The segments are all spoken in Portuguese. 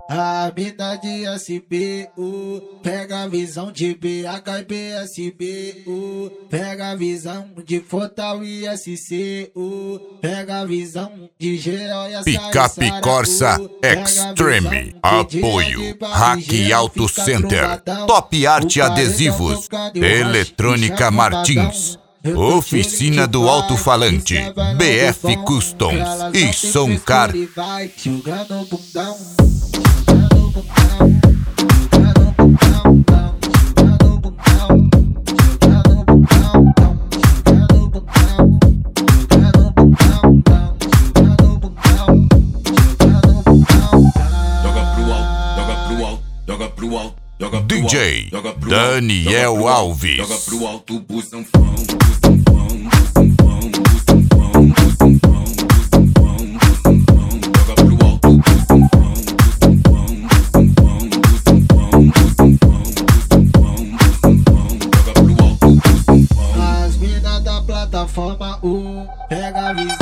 A mina de SBU, pega a visão de BH e PSBU, pega a visão de Fortal e SCU, pega a visão de Geral e a Picape Corsa Extreme. Apoio Hack Auto Center, Top Arte Adesivos, Eletrônica Martins, Oficina do Alto-Falante, BF Customs e Soncar. DJ Daniel Alves. Joga pro alto, busanfão, busanfão, busanfão, busanfão, busanfão, busanfão, busanfão. Joga pro alto, busanfão, busanfão, busanfão, busanfão, busanfão, busanfão, busanfão. Joga pro alto, busanfão. As minas da plataforma 1, pega a visão.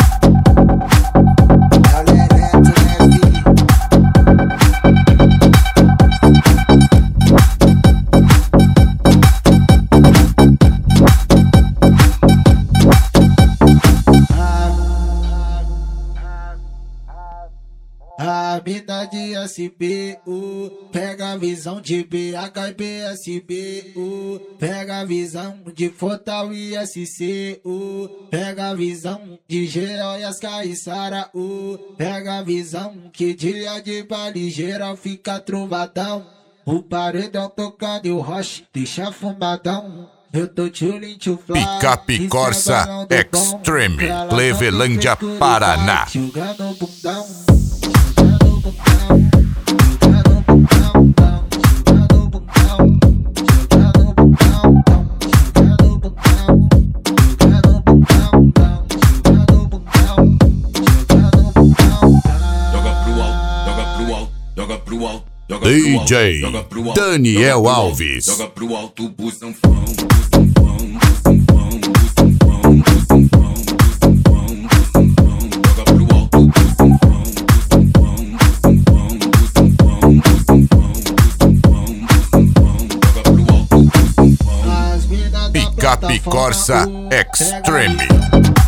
A mina de SBU, pega a visão de BH e PSBU, pega a visão de Fortal e SCU, pega a visão de Geral e as Caissara, pega a visão que dia de baile geral fica trovadão, o paredão tocando e o roche deixa fumadão. Eu tô tchulin tchuflá, Picape Corsa Extreme, Clevelândia, Paraná. Jogando bundão. DJ Daniel Alves. Joga pro alto, busanfão, busanfão, busanfão, busanfão, busanfão, busanfão, busanfão. Joga pro alto, busanfão, busanfão, busanfão, busanfão, busanfão, busanfão, busanfão. Joga pro alto, busanfão. Picape Corsa Extreme.